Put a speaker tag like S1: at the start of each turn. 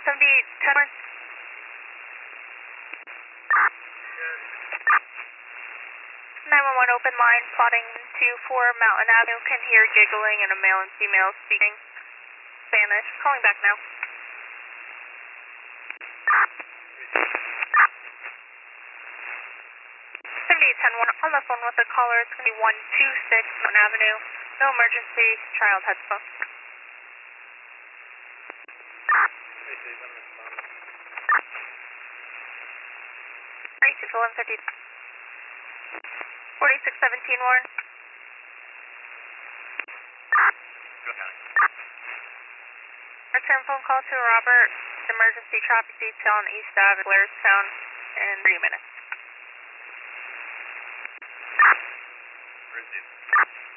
S1: 7010 Warren. 911 open line, plotting 24 Mountain Avenue. Can hear giggling and a male and female speaking Spanish. Calling back now. 7810 on the phone with the caller. It's going to be 126 Mountain Avenue. No emergency. Child headphone. 1150. 4617 Warren. Return phone call to Robert. Emergency traffic detail on East Ave, Blairstown in 3 minutes.